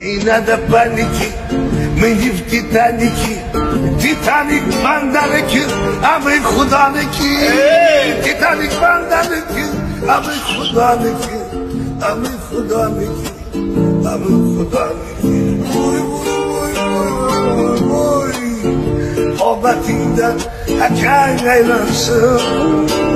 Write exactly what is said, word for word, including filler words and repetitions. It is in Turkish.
Yine de paniki, meni v Titaniki, Titanic bandaniki, ami khudaniki, Titanic bandaniki, ami khudaniki, ami khudaniki, ami khudaniki. Oy oy oy oy oy, o batinden hakan eylensin.